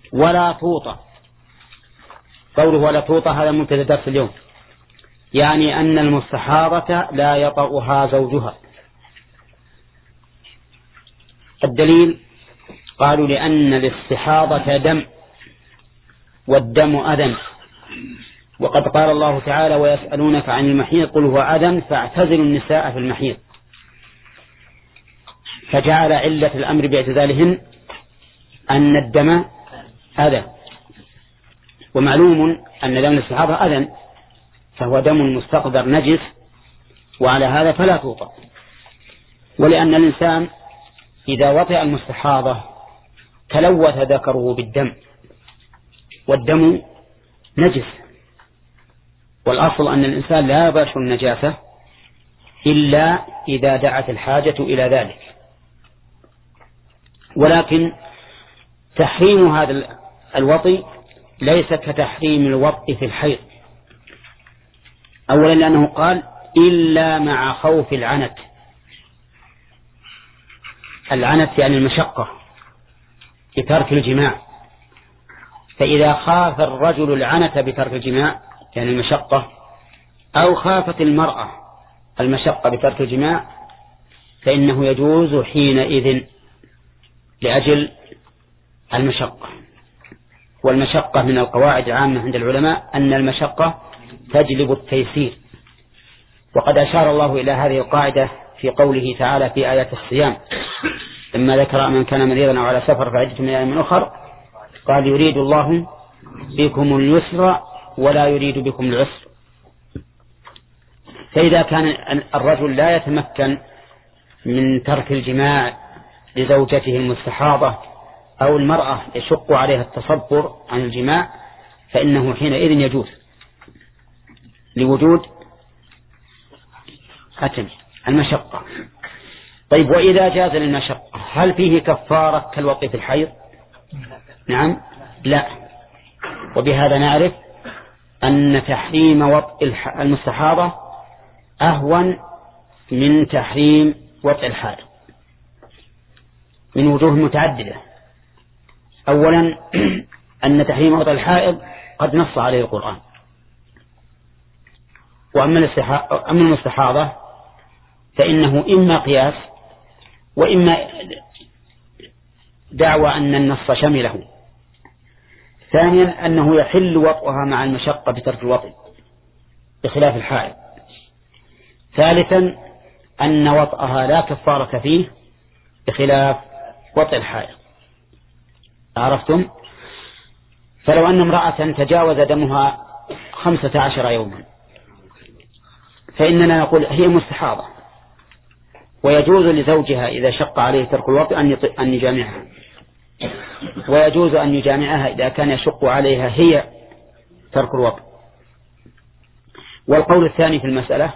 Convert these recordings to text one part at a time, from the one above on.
ولا توطى. قوله ولا توطى هذا مبتدأ درس اليوم، يعني أن المستحاضة لا يطأها زوجها. الدليل قالوا لأن الاستحاضة دم، والدم أذى، وقد قال الله تعالى ويسألونك عن المحيض قل هو أذى فاعتزلوا النساء في المحيض، فجعل علة الأمر باعتزالهن أن الدم أذى، ومعلوم أن دم الاستحاضة أذى فهو دم مستقذر نجس، وعلى هذا فلا توطأ. ولأن الإنسان إذا وطئ المستحاضة تلوث ذكره بالدم، والدم نجس، والأصل أن الإنسان لا يباشر النجاسة إلا إذا دعت الحاجة إلى ذلك. ولكن تحريم هذا الوطئ ليس كتحريم الوطئ في الحيض، أولا لأنه قال إلا مع خوف العنت. العنت يعني المشقة بترك الجماع، فإذا خاف الرجل العنت بترك الجماع يعني المشقة، أو خافت المرأة المشقة بترك الجماع، فإنه يجوز حينئذ لأجل المشقة. والمشقة من القواعد العامة عند العلماء أن المشقة تجلب التيسير، وقد أشار الله إلى هذه القاعدة في قوله تعالى في آيات الصيام لما ذكر من كان مريضا أو على سفر فعدة من أيام أخر قال يريد الله بكم اليسر ولا يريد بكم العسر. فإذا كان الرجل لا يتمكن من ترك الجماع لزوجته المستحاضة أو المرأة يشق عليها التصبر عن الجماع فإنه حينئذ يجوز لوجود حتم المشقة. طيب وإذا جاز للمشقة هل فيه كفارة كالوطئ في الحيض؟ نعم لا. وبهذا نعرف أن تحريم وطئ المستحاضة أهون من تحريم وطئ الحائض من وجوه متعددة. أولا أن تحريم وطئ الحائض قد نص عليه القرآن، وأما المستحاضة فإنه إما قياس وإما دعوى أن النص شمله. ثانيا أنه يحل وطئها مع المشقة بترك الوطئ بخلاف الحائض. ثالثا أن وطئها لا كفارة فيه بخلاف وطئ الحائض. عرفتم؟ فلو أن امرأة تجاوز دمها 15 يوما فإننا نقول هي مستحاضة، ويجوز لزوجها إذا شق عليه ترك الوطئ أن يجامعها، ويجوز أن يجامعها إذا كان يشق عليها هي ترك الوطئ. والقول الثاني في المسألة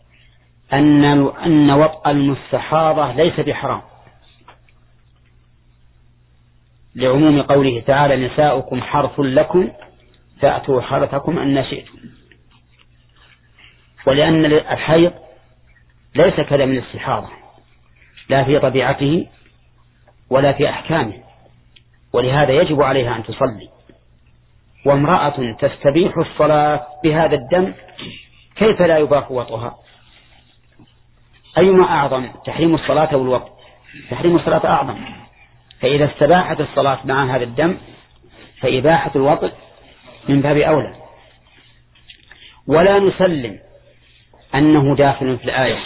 أن وطئ المستحاضة ليس بحرام، لعموم قوله تعالى نساؤكم حرث لكم فأتوا حرثكم أن شئتم. ولأن الحيض ليس كدم الاستحاضة لا في طبيعته ولا في أحكامه، ولهذا يجب عليها أن تصلي. وامرأة تستبيح الصلاة بهذا الدم كيف لا يباح وطئها؟ أيما أعظم تحريم الصلاة والوطئ؟ تحريم الصلاة أعظم، فإذا استباحت الصلاة مع هذا الدم فإباحة الوطئ من باب أولى. ولا نسلم أنه داخل في الآية،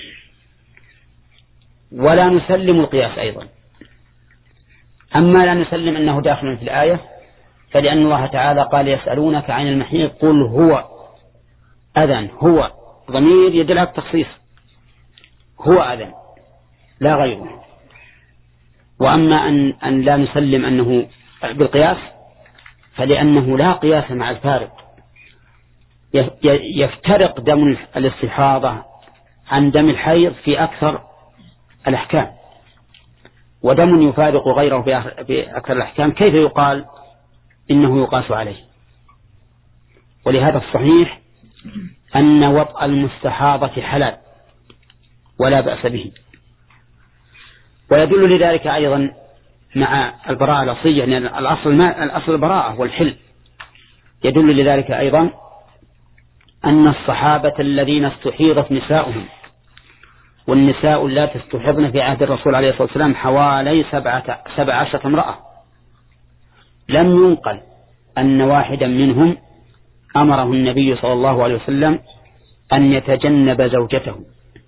ولا نسلم القياس أيضا. أما لا نسلم أنه داخل في الآية فلأن الله تعالى قال يسألونك عن المحيض قل هو أذى، هو ضمير يدل على التخصيص، هو أذى لا غيره. وأما أن لا نسلم أنه بالقياس فلأنه لا قياس مع الفارق. يفترق دم الاستحاضة عن دم الحيض في أكثر الأحكام، ودم يفارق غيره بأكثر الأحكام كيف يقال إنه يقاس عليه؟ ولهذا الصحيح أن وطئ المستحاضة حلال ولا بأس به. ويدل لذلك أيضا مع البراءة الأصلية، يعني الأصل البراءة والحل. يدل لذلك أيضا أن الصحابة الذين استحيضت نساؤهم، والنساء التي استحضن في عهد الرسول عليه الصلاة والسلام حوالي 17 امرأة، لم ينقل أن واحدا منهم أمره النبي صلى الله عليه وسلم أن يتجنب زوجته.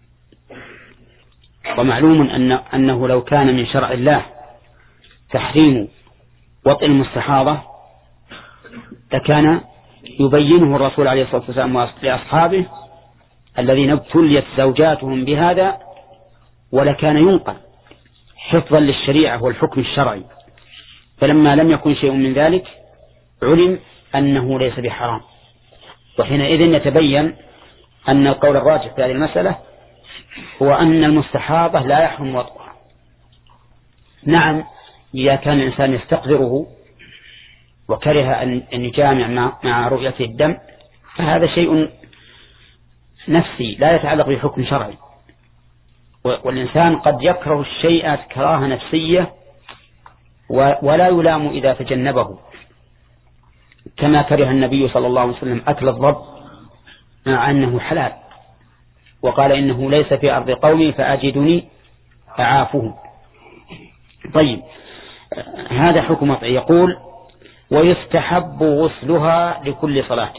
ومعلوم أنه لو كان من شرع الله تحريم وطئ المستحاضة لكان يبينه الرسول عليه الصلاة والسلام لأصحابه الذين ابتليت زوجاتهم بهذا، ولكان ينقل حفظا للشريعة والحكم الشرعي. فلما لم يكن شيء من ذلك علم أنه ليس بحرام، وحينئذ يتبين أن القول الراجح في هذه المسألة هو أن المستحاضة لا يحرم وطئها. نعم، إذا كان الإنسان يستقدره وكره أن يجامع مع رؤية الدم فهذا شيء نفسي لا يتعلق بحكم شرعي، والإنسان قد يكره الشيء كراهة نفسية ولا يلام إذا تجنبه، كما كره النبي صلى الله عليه وسلم أكل الضب مع أنه حلال، وقال إنه ليس في أرض قومي فأجدني أعافه. طيب، هذا حكم وطئ. يقول ويستحب غسلها لكل صلاة،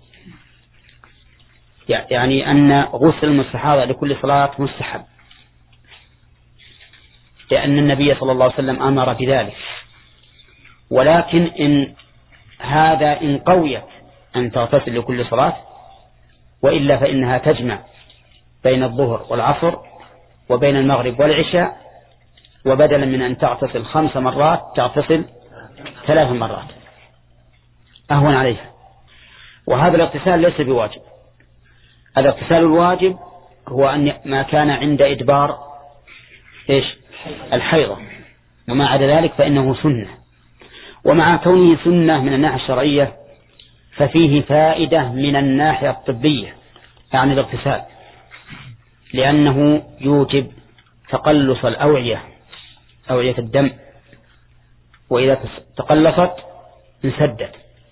يعني أن غسل المستحاضة لكل صلاة مستحب، لأن النبي صلى الله عليه وسلم أمر بذلك. ولكن إن قويت أن تغتسل لكل صلاة، وإلا فإنها تجمع بين الظهر والعصر وبين المغرب والعشاء، وبدلا من أن تغتسل 5 مرات تغتسل 3 مرات أهون عليها. وهذا الاغتسال ليس بواجب. الاغتسال الواجب هو أن ما كان عند إدبار الحيضة، وما عدا ذلك فإنه سنة. ومع كونه سنة من الناحية الشرعية ففيه فائدة من الناحية الطبية عن الاغتسال، لأنه يوجب تقلص أوعية الدم، وإذا تقلصت انسدت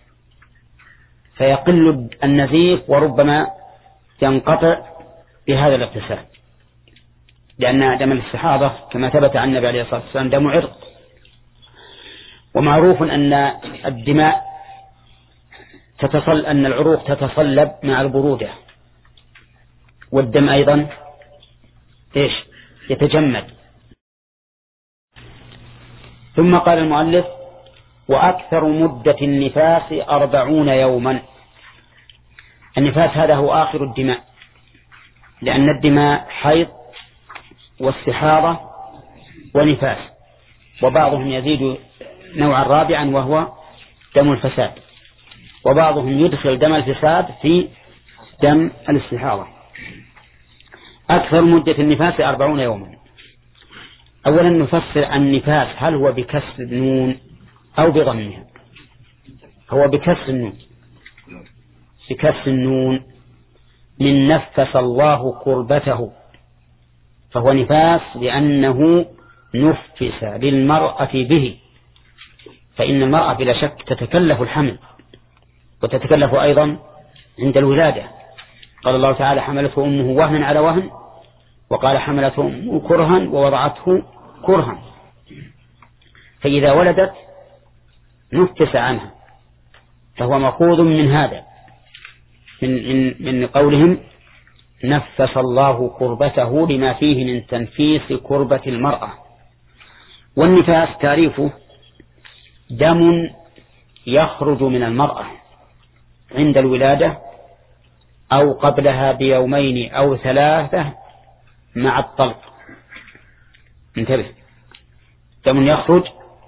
فيقل النزيف وربما ينقطع بهذا الاغتسال، لأن دم الاستحاضة كما ثبت عن النبي عليه الصلاة والسلام دم عرق. ومعروف أن الدماء أن العروق تتصلب مع البرودة، والدم أيضا يتجمد. ثم قال المؤلف وأكثر مدة النفاس 40 يوما. النفاس هذا هو آخر الدماء، لأن الدماء حيض واستحاضة ونفاس، وبعضهم يزيد نوعا رابعا وهو دم الفساد، وبعضهم يدخل دم الفساد في دم الاستحاضة. أكثر مدة النفاس 40 يوما. أولا نفسر النفاس، هل هو بكسر النون أو بضمها؟ هو بكسر النون من نفس الله كربته، فهو نفاس لأنه نفس للمرأة به، فإن المرأة بلا شك تتكلف الحمل وتتكلف أيضا عند الولادة. قال الله تعالى حملته أمه وهنا على وهن، وقال حملته أمه كرها ووضعته كرها، فإذا ولدت نفس عنها، فهو مأخوذ من هذا من قولهم نفس الله كربته لما فيه من تنفيس كربة المرأة. والنفاس تعريفه دم يخرج من المرأة عند الولادة أو قبلها بيومين أو 3 مع الطلق. انتبه، دم يخرج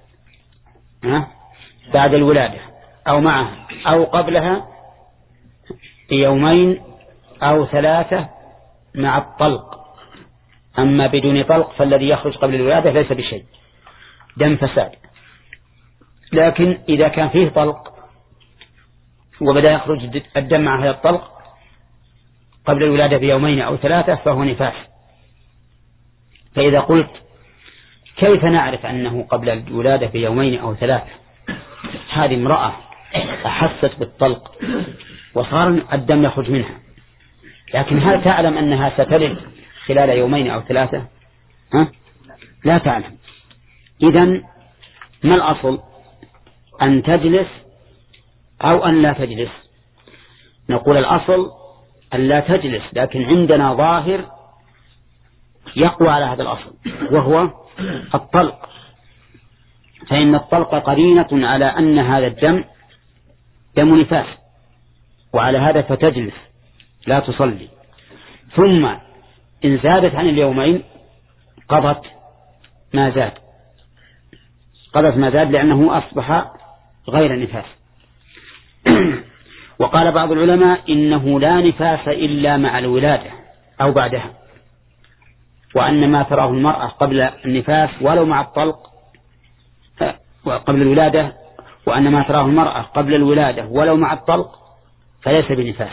بعد الولادة أو معها أو قبلها بيومين أو 3 مع الطلق. أما بدون طلق فالذي يخرج قبل الولادة ليس بشيء، دم فساد. لكن إذا كان فيه طلق وبدأ يخرج الدم مع هذا الطلق قبل الولادة بيومين أو 3 فهو نفاس. فإذا قلت كيف نعرف أنه قبل الولادة بيومين أو 3؟ هذه امرأة أحست بالطلق وصار الدم يخرج منها، لكن هل تعلم أنها ستلد خلال يومين أو 3؟ لا تعلم. إذن ما الأصل؟ أن تجلس أو أن لا تجلس؟ نقول الأصل أن لا تجلس، لكن عندنا ظاهر يقوى على هذا الأصل وهو الطلق، فإن الطلق قرينة على أن هذا الدم دم نفاس، وعلى هذا فتجلس لا تصلي. ثم إن زادت عن اليومين قضت ما زاد لأنه أصبح غير نفاس. وقال بعض العلماء إنه لا نفاس إلا مع الولادة أو بعدها، وأن ما تراه المرأة قبل النفاس ولو مع الطلق قبل الولادة، وأن ما تراه المرأة قبل الولادة ولو مع الطلق فليس بنفاس.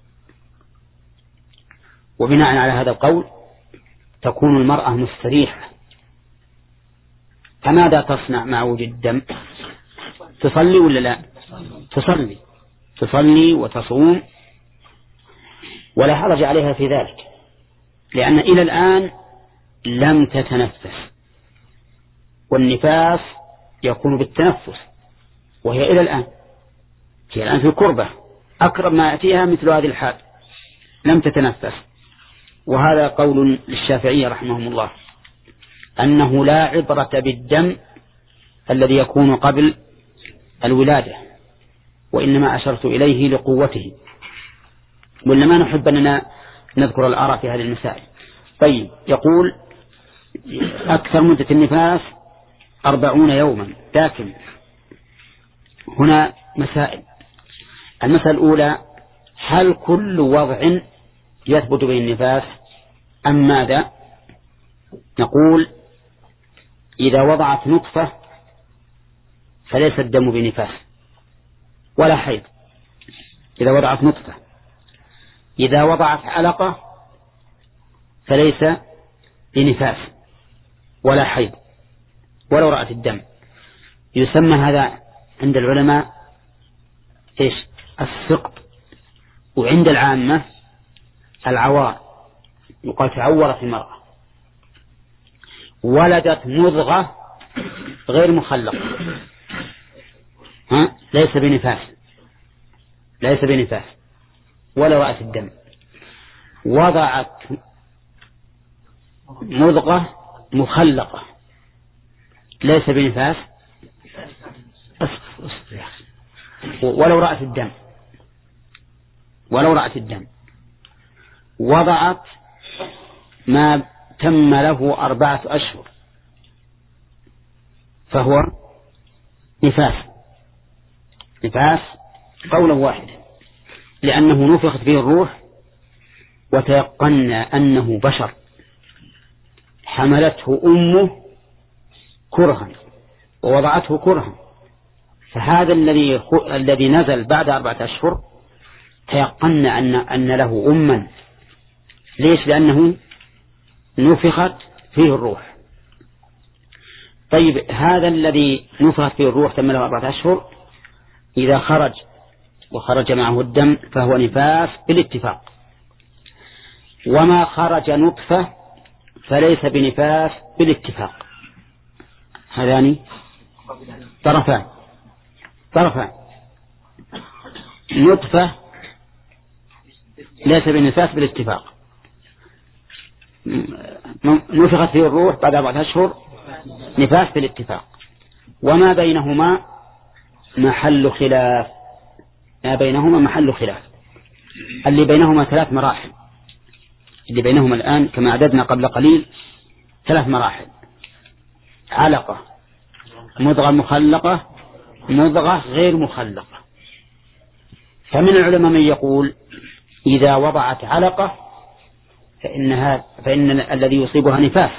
وبناء على هذا القول تكون المرأة مستريحة. فماذا تصنع مع وجود الدم؟ تصلي ولا لا؟ تصلي وتصوم ولا حرج عليها في ذلك، لأن إلى الآن لم تتنفس، والنفاس يكون بالتنفس، وهي إلى الآن في الكربة أقرب ما يأتيها مثل هذه الحال، لم تتنفس. وهذا قول للشافعية رحمهم الله أنه لا عبرة بالدم الذي يكون قبل الولادة، وإنما أشرت إليه لقوته، وإنما نحب أننا نذكر الآراء في هذه المسائل. طيب، يقول أكثر مدة النفاس 40 يوما، لكن هنا مسائل. المسألة الأولى: هل كل وضع يثبت به النفاس أم ماذا؟ نقول إذا وضعت نطفة فليس الدم بنفاس ولا حيض، إذا وضعت نطفة. إذا وضعت علقة فليس بنفاس ولا حيض ولو رأت الدم. يسمى هذا عند العلماء إيش؟ السقط. وعند العامة العوار، يقال تعورت المرأة، ولدت مضغة غير مخلقة، ليس بنفاس ولا رأت الدم. وضعت مضغة مخلقة ليس بنفاس ولو رأت الدم. وضعت ما تم له 4 أشهر فهو نفاس قولا واحدا، لأنه نفخت فيه الروح وتيقنا أنه بشر، حملته أمه كرها ووضعته كرها. فهذا الذي نزل بعد 4 أشهر تيقنا أن له أما. ليش؟ لأنه نفخت فيه الروح. طيب، هذا الذي نفخت فيه الروح تم له 4 أشهر إذا خرج وخرج معه الدم فهو نفاس بالاتفاق. وما خرج نطفة فليس بنفاس بالاتفاق. هذان طرفان. نطفة ليس بنفاس بالاتفاق، نفخت فيه الروح بعد 4 أشهر نفاس بالاتفاق. وما بينهما محل خلاف. اللي بينهما 3 مراحل. اللي بينهما الآن كما عددنا قبل قليل 3 مراحل: علقة، مضغة مخلقة، مضغة غير مخلقة. فمن العلماء من يقول إذا وضعت علقة فإن الذي يصيبها نفاس،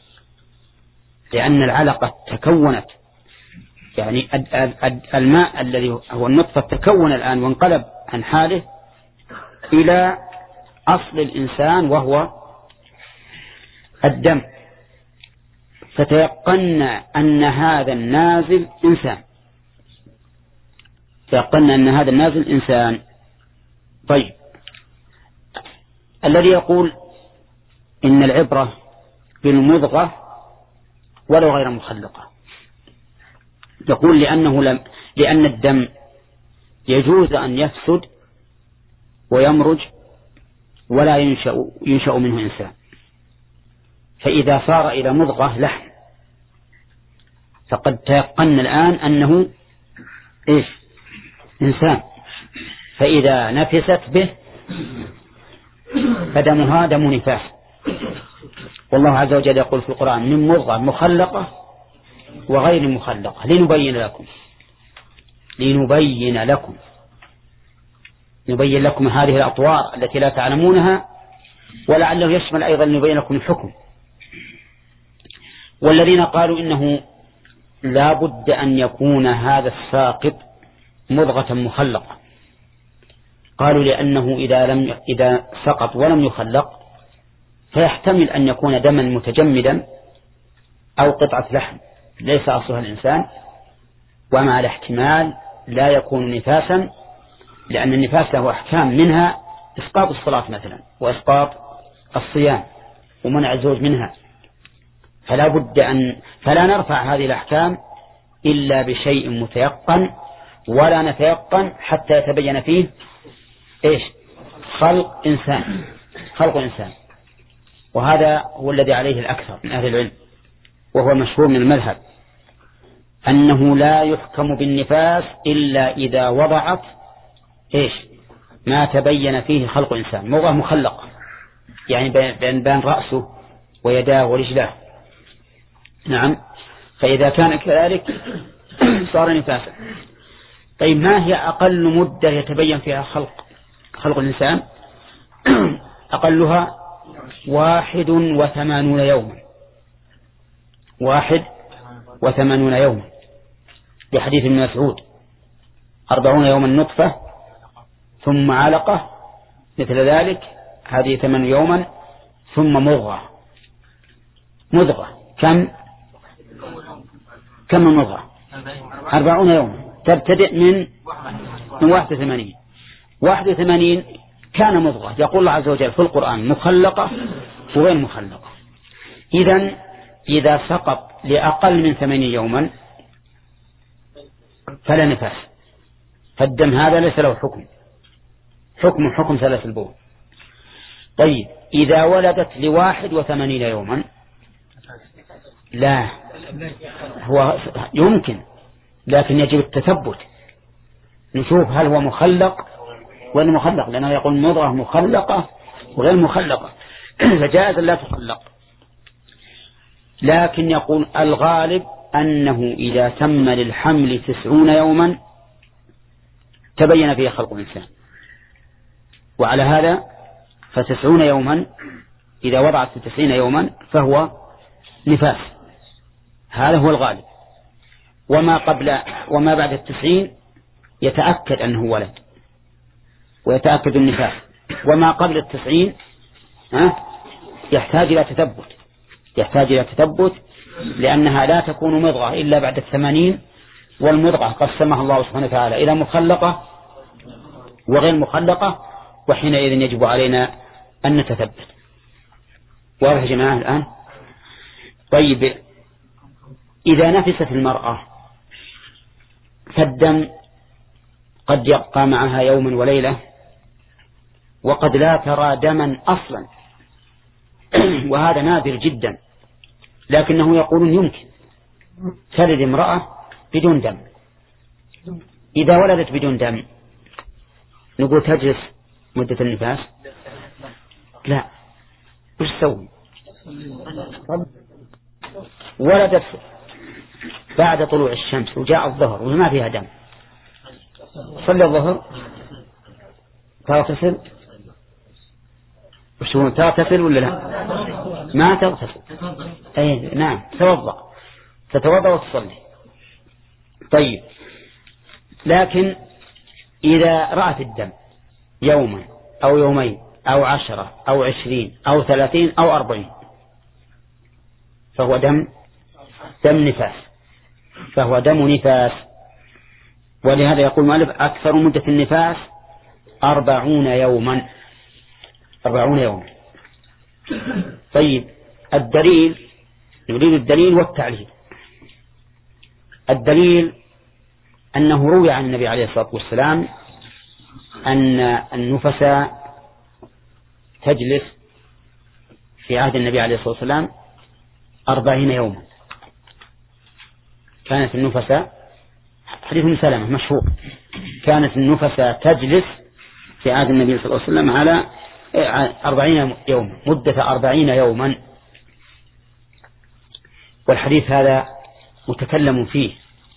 لأن العلقة تكونت، يعني الماء الذي هو النطفة تكون الآن وانقلب عن حاله إلى أصل الإنسان وهو الدم. فتيقن أن هذا النازل إنسان، تيقن أن هذا النازل إنسان. طيب، الذي يقول إن العبرة بالمضغة ولو غير مخلقة، يقول لأن الدم يجوز أن يفسد ويمرج ولا ينشأ منه إنسان، فإذا صار إلى مضغة لحم فقد تيقن الآن أنه إنسان، فإذا نفست به فدمها دم نفاس. والله عز وجل يقول في القرآن من مضغة مخلقة وغير مخلقة نبين لكم هذه الأطوار التي لا تعلمونها، ولعله يشمل أيضا نبين لكم الحكم. والذين قالوا إنه لا بد أن يكون هذا الساقط مضغة مخلقة، قالوا لأنه إذا سقط ولم يخلق فيحتمل أن يكون دما متجمدا أو قطعة لحم ليس أصلها الإنسان، ومع الاحتمال لا يكون نفاسا، لأن النفاس له أحكام، منها إسقاط الصلاة مثلا وإسقاط الصيام ومنع الزوج منها، فلا نرفع هذه الأحكام إلا بشيء متيقن، ولا نتيقن حتى يتبين فيه خلق إنسان. وهذا هو الذي عليه الأكثر من أهل العلم، وهو مشهور من المذهب، أنه لا يحكم بالنفاس إلا إذا وضعت ما تبين فيه خلق إنسان، مضغة مخلقة يعني بين رأسه ويداه ورجلاه. نعم، فإذا كان كذلك صار نفاسا. طيب، ما هي أقل مدة يتبين فيها خلق الإنسان؟ أقلها 81 يوما، 81 يوما، بحديث ابن مسعود 40 يوما نطفة ثم علقة مثل ذلك، هذه 8 يوما، ثم مضغة. كم المضغة؟ 40 يوما، تبتدئ من 81 كان مضغة. يقول الله عز وجل في القرآن مخلقة وغير مخلقة. إذا سقط لأقل من 80 يوما فلا نفاس، فالدم هذا ليس له حكم ثلاث البول. طيب، إذا ولدت 81 يوما لا، هو يمكن، لكن يجب التثبت، نشوف هل هو مخلق ولا مخلق، لأنه يقول مضغة مخلقة وغير مخلقة فجائز لا تخلق. لكن يقول الغالب أنه إذا تم للحمل 90 يوما تبين فيه خلق الإنسان، وعلى هذا ف90 يوما إذا وضعت 90 يوما فهو نفاس، هذا هو الغالب. وما بعد 90 يتأكد أنه ولد ويتأكد النفاس، وما قبل 90 يحتاج إلى تثبت، لأنها لا تكون مضغة إلا بعد 80، والمضغة قسمها الله سبحانه وتعالى إلى مخلقة وغير مخلقة، وحينئذ يجب علينا أن نتثبت. واضح يا جماعة الآن؟ طيب، إذا نفست المرأة فالدم قد يبقى معها يوما وليلة، وقد لا ترى دما أصلا وهذا نادر جدا، لكنه يقولون يمكن تلد امرأة بدون دم. إذا ولدت بدون دم نقول تجلس مدة النفاس؟ لا، وش تسوي؟ ولدت بعد طلوع الشمس وجاء الظهر وما فيها دم، صلي الظهر تغتسل؟ وش تغتسل ولا لا؟ ما تغتسل، أي نعم، تتوضأ وتصلي. طيب، لكن إذا رأت الدم يوما أو يومين أو 10 أو 20 أو 30 أو 40 فهو دم دم نفاس، فهو دم نفاس. ولهذا يقول المؤلف أكثر مدة النفاس 40 يوما. 40 يوما. طيب الدليل، نريد الدليل والتعليل. الدليل أنه روي عن النبي عليه الصلاة والسلام أن النفس تجلس في عهد النبي عليه الصلاة والسلام 40 يوما. كانت النفس، حديث ابن سلمة مشهور، كانت النفس تجلس في عهد النبي صلى الله عليه وسلم على 40 يوما، مدة 40 يوما. والحديث هذا متكلم فيه،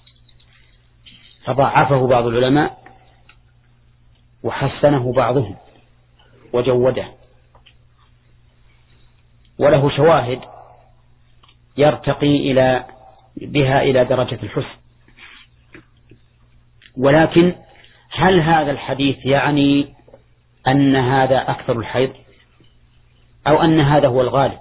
فضعفه بعض العلماء وحسنه بعضهم وجوده، وله شواهد يرتقي بها إلى درجة الحسن. ولكن هل هذا الحديث يعني أن هذا أكثر الحيض أو أن هذا هو الغالب؟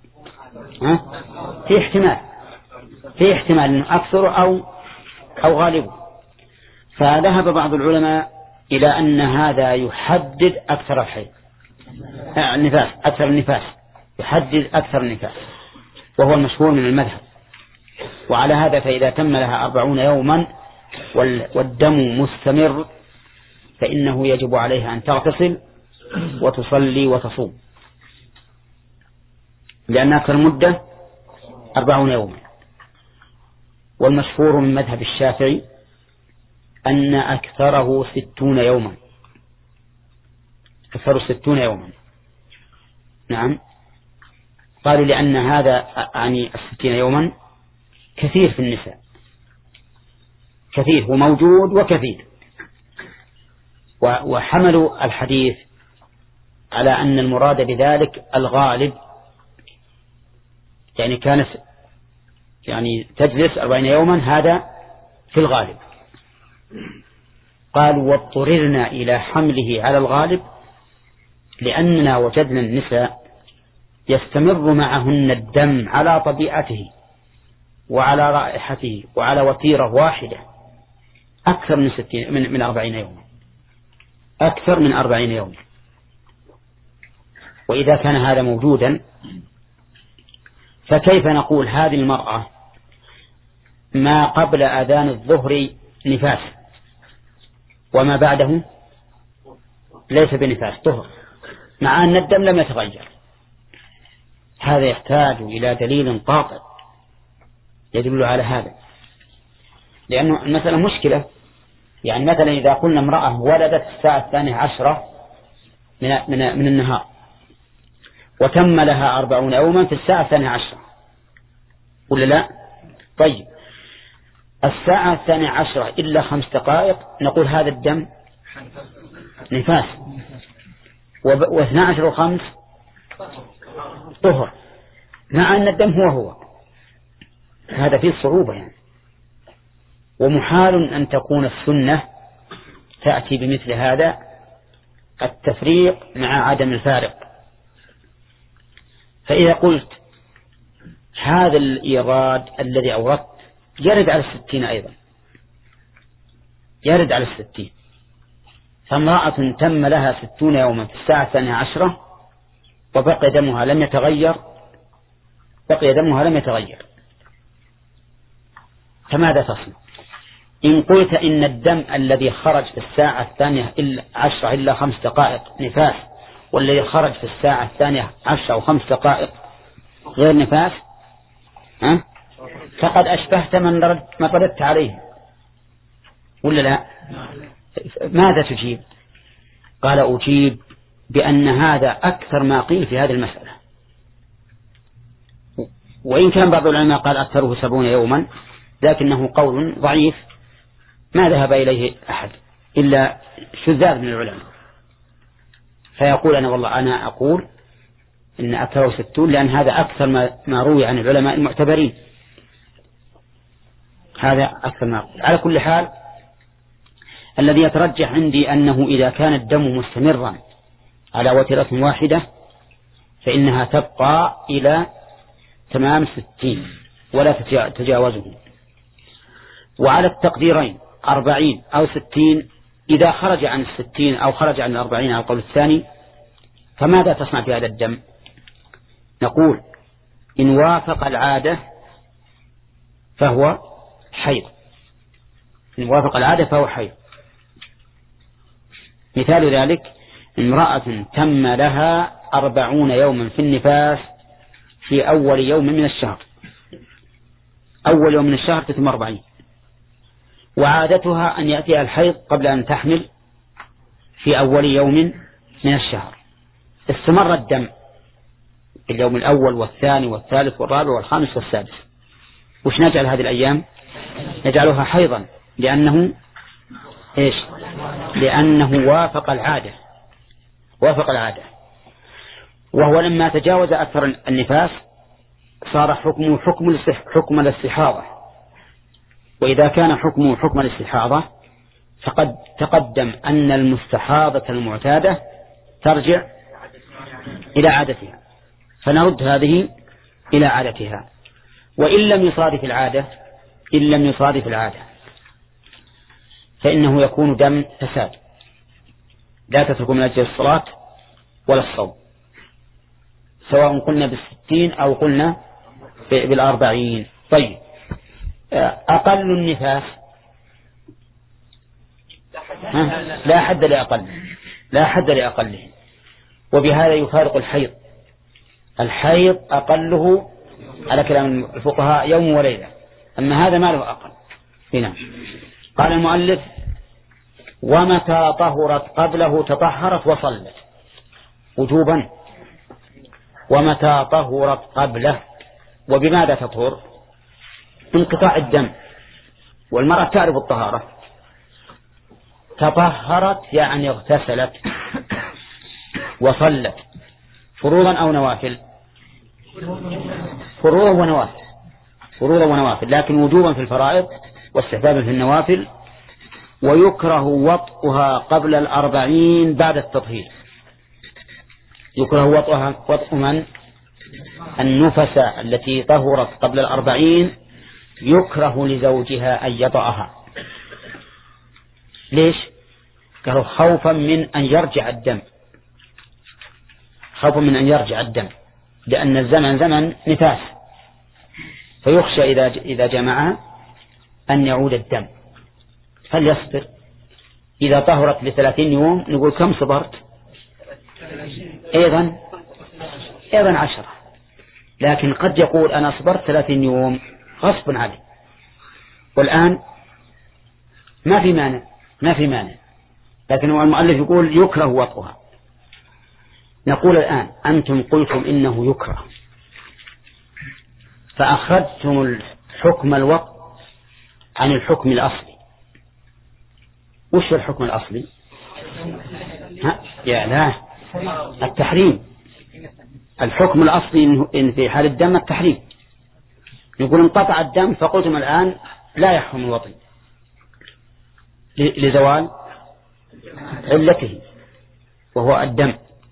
في احتمال أنه أكثر أو غالب. فذهب بعض العلماء إلى أن هذا يحدد أكثر الحيض، النفاس، أكثر النفاس، يحدد أكثر النفاس، وهو المشهور من المذهب. وعلى هذا فإذا تم لها 40 يوما والدم مستمر فإنه يجب عليها أن تغتسل وتصلي وتصوم، لأن أكثر المدة 40 يوما. والمشهور من مذهب الشافعي أن أكثره 60 يوما، أكثر 60 يوما. نعم، قالوا لأن هذا يعني 60 يوما كثير في النساء، كثير، هو موجود وكثير. وحملوا الحديث على أن المراد بذلك الغالب، يعني كانت تجلس 40 يوما، هذا في الغالب. قالوا واضطررنا إلى حمله على الغالب لأننا وجدنا النساء يستمر معهن الدم على طبيعته وعلى رائحته وعلى وتيرة واحدة أكثر من 40 يوما، أكثر من 40 يوما. وإذا كان هذا موجودا فكيف نقول هذه المرأة ما قبل أذان الظهر نفاس وما بعده ليس بنفاس، طهر، مع أن الدم لم يتغير؟ هذا يحتاج إلى دليل قاطع يدل على هذا، لأنه المسألة مشكلة. يعني مثلا إذا قلنا امرأة ولدت الساعة 12 من النهار وتم لها 40 يوما في الساعة 12 ولا لا؟ طيب الساعة 12 إلا 5 دقائق نقول هذا الدم نفاس، و12 و5 طهر، مع أن الدم هو هذا فيه صعوبة يعني. ومحال أن تكون السنة تأتي بمثل هذا التفريق مع عدم الفارق. فإذا قلت هذا الإيراد الذي أوردت يرد على 60 أيضا، يرد على 60. فامرأة تم لها 60 يوما في الساعة 12 وبقي دمها لم يتغير، بقي دمها لم يتغير، فماذا تصنع؟ إن قلت إن الدم الذي خرج في الساعة 12 إلا 5 دقائق نفاس، والذي خرج في الساعة 12 و5 دقائق غير نفاس، فقد أشبهت من رددت عليه ولا لا؟ ماذا تجيب؟ قال أجيب بأن هذا أكثر ما قيل في هذه المسألة، وإن كان بعض العلماء قال أكثره 70 يوما، لكنه قول ضعيف ما ذهب إليه أحد إلا شذاذ من العلماء. فيقول أنا أقول إن أكثره 60، لأن هذا أكثر ما روي عن العلماء المعتبرين، هذا أكثر ما أقول. على كل حال الذي يترجح عندي أنه إذا كان الدم مستمرا على وتيرة واحدة فإنها تبقى إلى تمام 60، ولا تجاوزه. وعلى التقديرين 40 أو 60 إذا خرج عن 60 أو خرج عن 40 على القول الثاني فماذا تصنع في هذا الدم؟ نقول إن وافق العادة فهو حيض. إن وافق العادة فهو حيض. مثال ذلك امرأة تم لها 40 يوما في النفاس في أول يوم من الشهر. أول يوم من الشهر تتم 40، وعادتها أن يأتيها الحيض قبل أن تحمل في أول يوم من الشهر. استمر الدم اليوم الأول والثاني والثالث والرابع والخامس والسادس. وش نجعل هذه الأيام؟ نجعلها حيضا لأنه إيش؟ لأنه وافق العادة. وافق العادة. وهو لما تجاوز أكثر النفاس صار حكمه حكم الاستحاضة. وإذا كان حكمه حكم الاستحاضة فقد تقدم أن المستحاضة المعتادة ترجع إلى عادتها، فنرد هذه إلى عادتها. وإن لم يصادف العادة فإنه يكون دم فساد لا تترك من أجل الصلاة ولا الصوم، سواء قلنا بال60 أو قلنا بال40. طيب أقل النفاس لا حد لأقله، وبهذا يفارق الحيض. الحيض أقله على كلام الفقهاء يوم وليلة، أما هذا ما له أقل. هنا قال المؤلف ومتى طهرت قبله تطهرت وصلت وجوبا. ومتى طهرت قبله، وبماذا تطهر؟ انقطاع الدم، والمرأة تعرف الطهارة. تطهرت يعني اغتسلت وصلت فروضا أو نوافل؟ فروضا ونوافل، لكن وجوبا في الفرائض واستحبابا في النوافل. ويكره وطئها قبل 40 بعد التطهير. يكره وطئ من؟ النفس التي طهرت قبل 40 يكره لزوجها أن يطأها. ليش؟ قالوا خوفا من أن يرجع الدم، لأن الزمن زمن نفاس، فيخشى إذا جمعها أن يعود الدم، فليصبر. إذا طهرت ل30 يوم نقول كم صبرت؟ أيضا 10. لكن قد يقول أنا صبرت 30 يوم غصب علي، والآن ما في مانع، لكن هو المؤلف يقول يكره وطئها. نقول الآن أنتم قلتم إنه يكره، فأخذتم الحكم الوطء عن الحكم الأصلي. وش الحكم الأصلي؟ لا، التحريم. الحكم الأصلي إن في حال الدم التحريم. يقول انقطع الدم فقلتم الآن لا يحرم الوطي لزوال علته وهو الدم.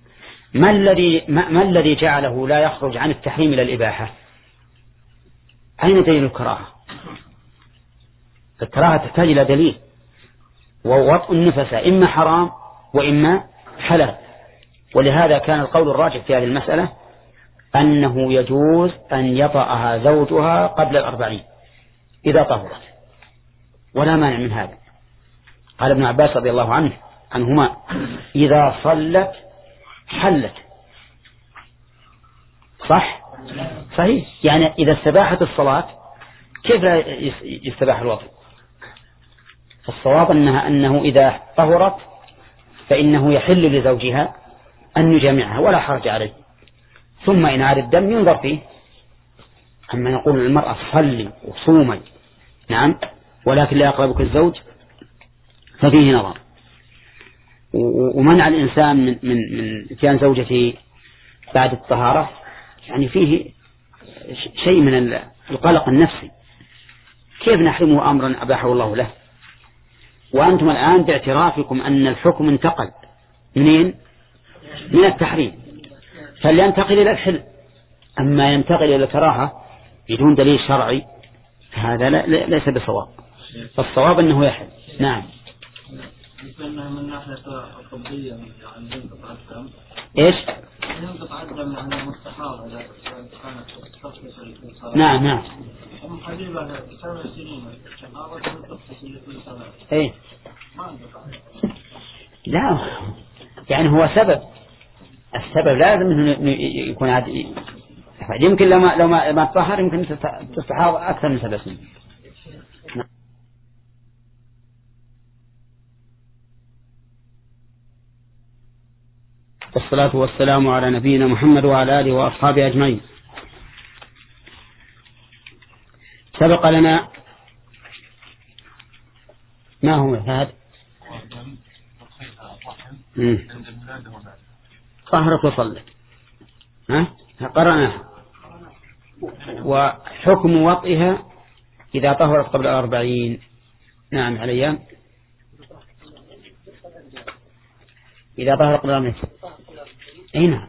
ما الذي جعله لا يخرج عن التحريم إلى الإباحة؟ أين دليل الكراهة؟ الكراهة تحتاج إلى دليل، ووطء النفس إما حرام وإما حلال. ولهذا كان القول الراجح في هذه المسألة أنه يجوز أن يطأها زوجها قبل 40 إذا طهرت، ولا مانع من هذا. قال ابن عباس رضي الله عنهما إذا صلت حلت. صحيح، يعني إذا استباحت الصلاة كيف لا يستباح الوطء؟ فالصواب أنه إذا طهرت فإنه يحل لزوجها أن يجامعها ولا حرج عليه، ثم إن عاد الدم ينظر فيه. أما نقول للمرأة صلي وصومي نعم ولكن لا يقربك الزوج ففيه نظر. ومنع الإنسان من اتيان زوجته بعد الطهارة يعني فيه شيء من القلق النفسي. كيف نحرمه أمرا أباحه الله له؟ وأنتم الآن باعترافكم أن الحكم انتقل منين؟ من التحريم، فلينتقل إلى الحل. أما ينتقل إلى الكراهة بدون دليل شرعي هذا ليس بصواب. فالصواب أنه يحل. نعم. من ناحية الطبية يعني ينقطع الدم. إيش؟ ينقطع الدم يعني مستحاض إذا كانت تخصص الصلاة. نعم نعم. حبيبة 7 سنين استحاضة تخصص الصلاة. إيه. ما انقطع. لا يعني هو سبب. السبب لازم إنه يكون عادي. يمكن لو ما تطهر يمكن تستحاض أكثر من 7 سنين. والصلاة والسلام على نبينا محمد وعلى آله وأصحابه أجمعين. سبق لنا ما هو هذا؟ طهرت وصلت. قرأناها. وحكم وطئها إذا طهرت قبل 40. نعم عليا. إذا طهرت قبل 40. أي نعم.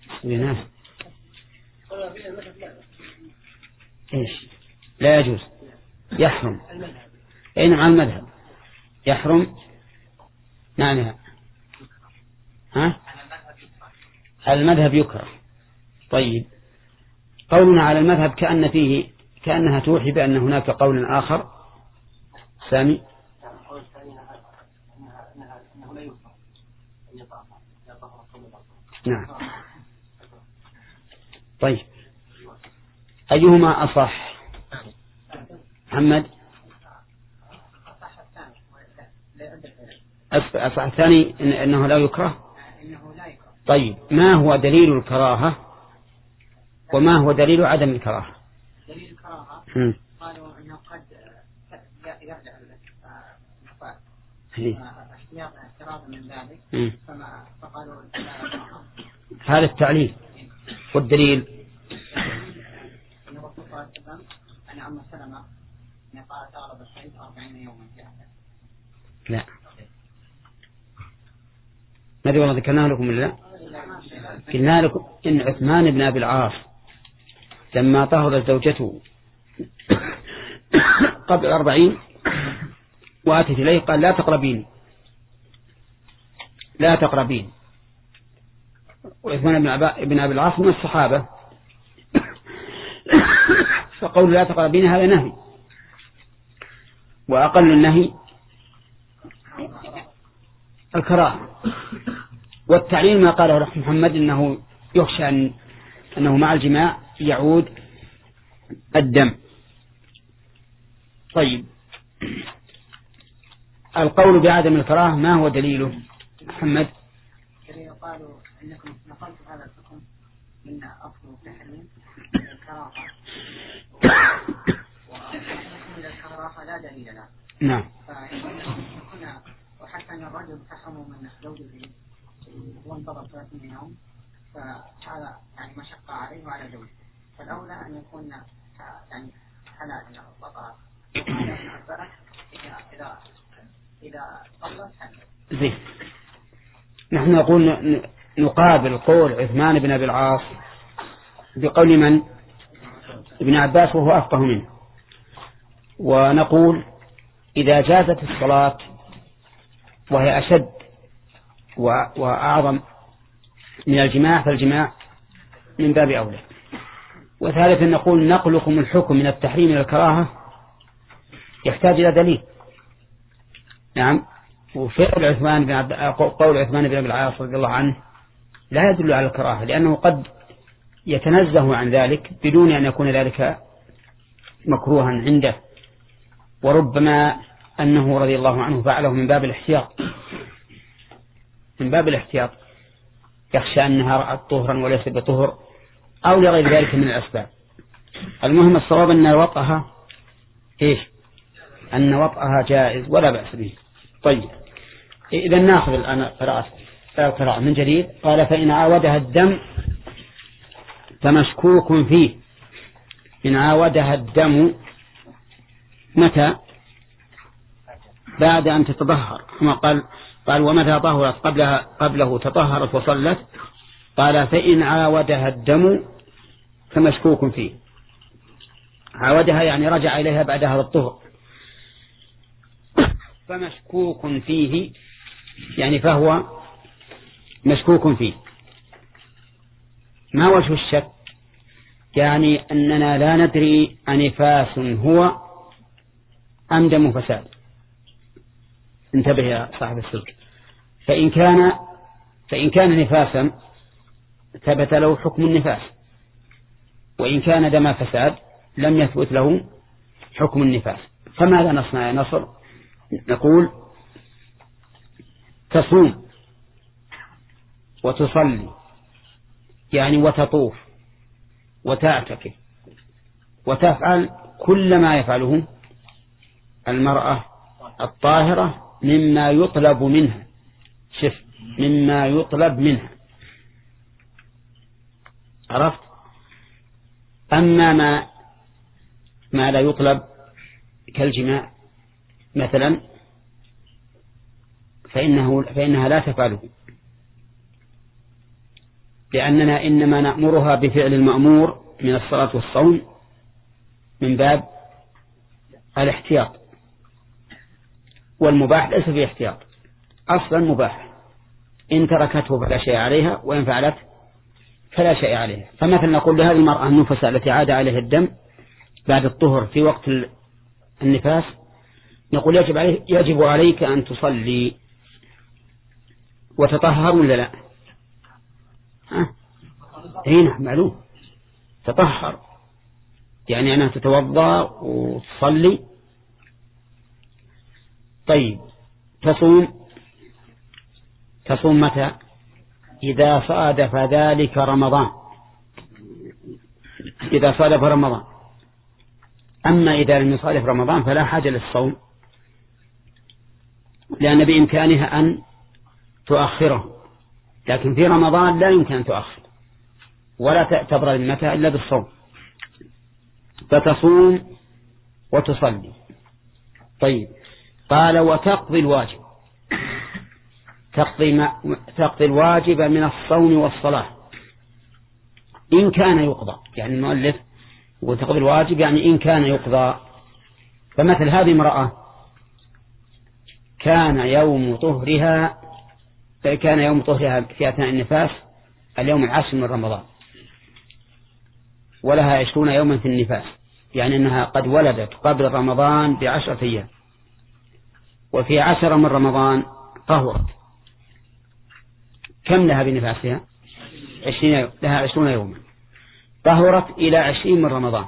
إيش؟ لا يجوز. يحرم. أي نعم على المذهب يحرم. نعم. على المذهب يكره. طيب قولنا على المذهب كأنها توحي بأن هناك قول آخر. سامي. نعم. طيب أيهما أصح؟ محمد. أصح الثاني أنه لا يكره. طيب ما هو دليل الكراهة وما هو دليل عدم الكراهة؟ دليل الكراهة قالوا أنه قد يرجع احتياط اعتراض من ذلك فقالوا هذا التعليل. والدليل أن الرسول صلى الله عليه وسلم أن أم سلمة قال تغرب الحيض 40 يوما في عهده. لا ما ادري والله ذكرناه لكم ولا لا. قلنا لكم إن عثمان بن أبي العاص لما طهرت زوجته قبل 40 وأتت إليه قال لا تقربين. وعثمان بن أبي العاص من الصحابة فقول لا تقربين هذا نهي. وأقل النهي الكراهة. والتعليل ما قاله رحمه محمد إنه يخشى أنه مع الجماع يعود الدم. طيب القول بعدم الكراهة ما هو دليله محمد؟ دليل قالوا أنكم نقلتوا هذا الحكم من أصل التحريم الكراهة وحكم الكراهة لا دليل له. نعم. وحتى أن الرجل تحرم من زوجه وانتظر 30 يوم فهذا يعني مشقة عليه وعلى زوجه فالأولى أن يكون يعني حلال من الطهارة إذا صلت زين. نحن نقول نقابل قول عثمان بن أبي العاص بقول من؟ ابن عباس وهو أفقه منه. ونقول إذا جازت الصلاة وهي أشد وأعظم من الجماع فالجماع من باب أولى. وثالثا نقول نقلكم الحكم من التحريم إلى الكراهة يحتاج إلى دليل. نعم. وفعل قول عثمان بن أبي العاص رضي الله عنه لا يدل على الكراهة لأنه قد يتنزه عن ذلك بدون أن يكون ذلك مكروها عنده. وربما أنه رضي الله عنه فعله من باب الاحتياط يخشى أنها رأت طهرا وليس بطهر أو لغير ذلك من الأسباب. المهم الصواب أن وطئها جائز ولا بأس به. طيب إذا ناخذ الآن قراءة من جديد. قال فإن عاودها الدم فمشكوك فيه. إن عاودها الدم متى؟ بعد أن تتطهر. كما قال ومتى طهرت قبله تطهرت وصلت. قال فإن عاودها الدم فمشكوك فيه. عاودها يعني رجع إليها بعد هذا الطهر، فمشكوك فيه يعني فهو مشكوك فيه. ما وجه الشك؟ يعني أننا لا ندري أنفاس هو أم دم فساد. انتبه يا صاحب السلك. فإن كان نفاسا ثبت له حكم النفاس، وإن كان دم فساد لم يثبت له حكم النفاس. فماذا نصنع يا نصر؟ نقول تصوم وتصلي يعني وتطوف وتعتكف وتفعل كل ما يفعله المرأة الطاهرة مما يطلب منها. شف، مما يطلب منها، عرفت؟ أما ما لا يطلب كالجماع مثلا فإنها لا تفعله، لأننا إنما نأمرها بفعل المأمور من الصلاة والصوم من باب الاحتياط، والمباح ليس فيه احتياط، أصلا مباح، إن تركته فلا شيء عليها وإن فعلت فلا شيء عليها. فمثلا نقول لهذه المرأة النفساء التي عاد عليها الدم بعد الطهر في وقت النفاس، نقول يجب عليك أن تصلي وتطهر ولا لا؟ هنا معلوم تطهر يعني أنها تتوضأ وتصلي. طيب تصوم متى؟ إذا صادف ذلك رمضان، إذا صادف رمضان. أما إذا لم يصادف رمضان فلا حاجة للصوم، لأن بإمكانها أن تؤخره، لكن في رمضان لا يمكن أن تؤخر ولا تبرأ ذمتها إلا بالصوم، فتصوم وتصلي. طيب قال وتقضي الواجب، تقضي الواجب من الصوم والصلاة إن كان يقضى. يعني المؤلف وتقضي الواجب يعني إن كان يقضى. فمثل هذه امرأة كان يوم طهرها في أثناء النفاس اليوم 10 من رمضان، ولها 20 يوما في النفاس، يعني أنها قد ولدت قبل رمضان ب10 أيام، وفي 10 من رمضان طهرت. كم لها بنفاسها؟ 20 يوم، لها 20 يوما، طهرت إلى 20 من رمضان،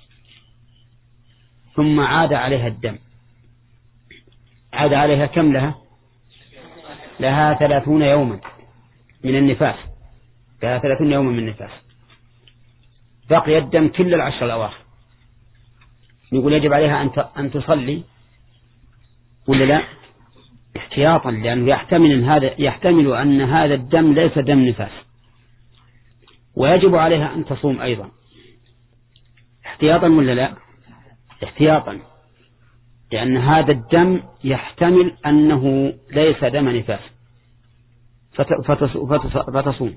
ثم عاد عليها الدم. عاد عليها كم لها 30 يوما من النفاس، لها 30 يوما من النفاس، بقي الدم كل 10 الأواخر. نقول يجب عليها أن تصلي ولا لا؟ احتياطا، لأنه يحتمل أن هذا الدم ليس دم نفاس، ويجب عليها أن تصوم أيضا احتياطا ولا لا؟ احتياطا، لأن هذا الدم يحتمل أنه ليس دم نفاس، فتصوم.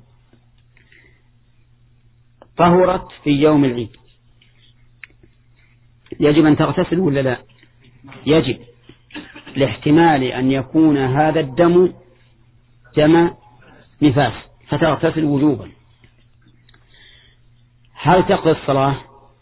طهرت في يوم العيد، يجب أن تغتسل ولا لا؟ يجب، لاحتمال أن يكون هذا الدم دم نفاس، فتغتسل وجوبا. هل تقضي الصلاة؟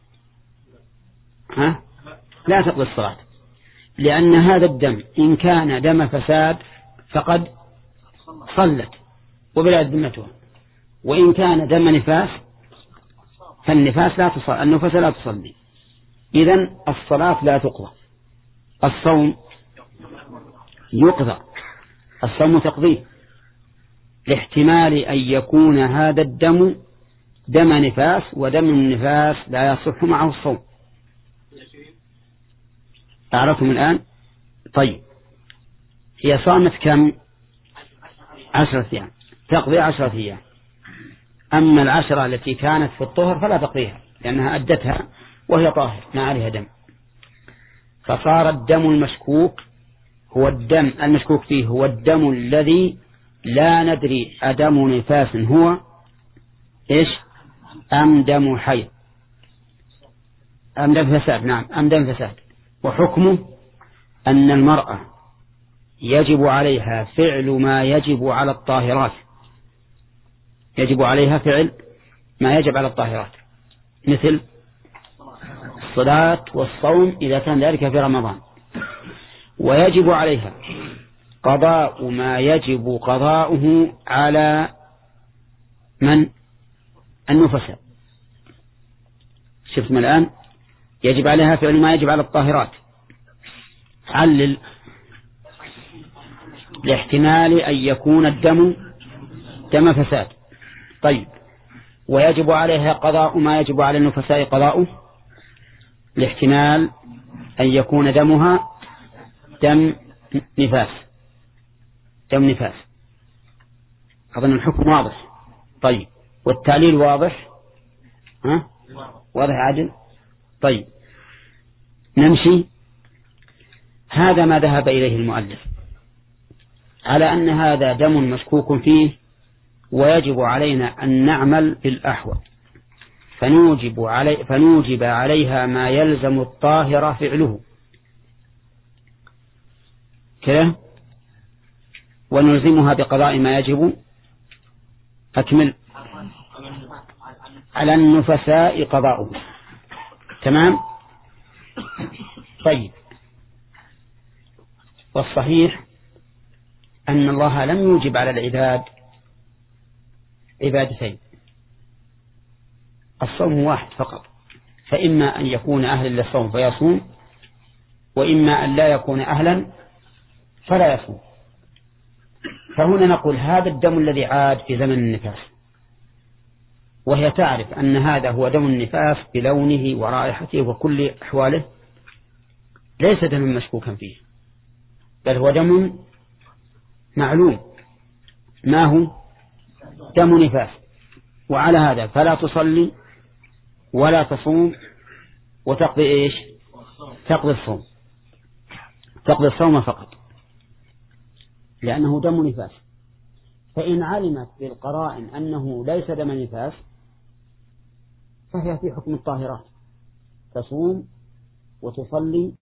لا تقضي الصلاة، لأن هذا الدم إن كان دم فساد فقد صلت وبلا ذمتها، وإن كان دم نفاس فالنفاس لا تصلي، النفاس لا تصلي، إذن الصلاة لا تقضى. الصوم يقضى، الصوم تقضيه، لاحتمال أن يكون هذا الدم دم نفاس، ودم النفاس لا يصح معه الصوم. أعرفتم الآن؟ طيب هي صامت كم؟ 10 أيام، تقضي 10 أيام. أما 10 التي كانت في الطهر فلا تقضيها، لأنها أدتها وهي طاهر ما عليها دم. فصار الدم المشكوك هو الدم المشكوك فيه، هو الدم الذي لا ندري أدم نفاس هو إيش أم دم حيض. أم دم فساد. نعم أم دم فساد. وحكمه أن المرأة يجب عليها فعل ما يجب على الطاهرات، يجب عليها فعل ما يجب على الطاهرات مثل الصلاة والصوم إذا كان ذلك في رمضان، ويجب عليها قضاء ما يجب قضاؤه على من النفساء. شفتم الآن؟ يجب عليها فعل ما يجب على الطاهرات، علل لاحتمال أن يكون الدم دم فساد. طيب، ويجب عليها قضاء ما يجب على النفساء قضاؤه لاحتمال أن يكون دمها دم نفاس، دم نفاس. أظن الحكم واضح. طيب، والتعليل واضح؟ ها؟ واضح عادل؟ طيب، نمشي. هذا ما ذهب إليه المؤلف على أن هذا دم مشكوك فيه، ويجب علينا أن نعمل بالأحوال فنوجب عليها ما يلزم الطاهر فعله كذا، ونلزمها بقضاء ما يجب أكمل على النفساء قضاؤه. تمام. طيب، والصحيح أن الله لم يوجب على العباد عبادتين، الصوم واحد فقط، فإما أن يكون أهلا للصوم فيصوم، وإما أن لا يكون أهلا فلا يصوم. فهنا نقول هذا الدم الذي عاد في زمن النفاس، وهي تعرف أن هذا هو دم النفاس بلونه ورائحته وكل أحواله، ليس دم مشكوكا فيه، بل هو دم معلوم ما هو دم نفاس. وعلى هذا فلا تصلي ولا تصوم وتقضي إيش؟ تقضي الصوم، تقضي الصوم فقط، لأنه دم نفاس. فإن علمت بالقرائن أنه ليس دم نفاس فهي في حكم الطاهرات، تصوم وتصلي